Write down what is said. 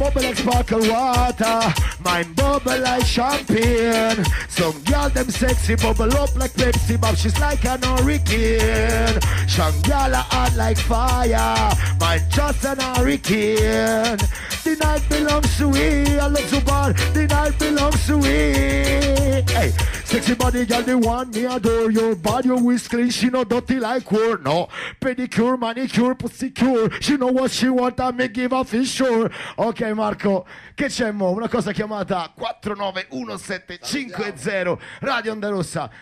bubble like sparkle water. Mine bubble like champagne. Some girl them sexy bubble up like Pepsi, but she's like an hurricane. Shangala hot like fire. Mine just an hurricane. The night belongs to we. I love so bad. The night belongs to we. Hey, sexy body girl, the one me adore. Your body always clean. She no dirty like her. No pedicure, manicure, pussy cure. She know what she want and me give her for sure. Ok Marco, che c'è mo? Una cosa chiamata 4917550 Radio Onda Rossa.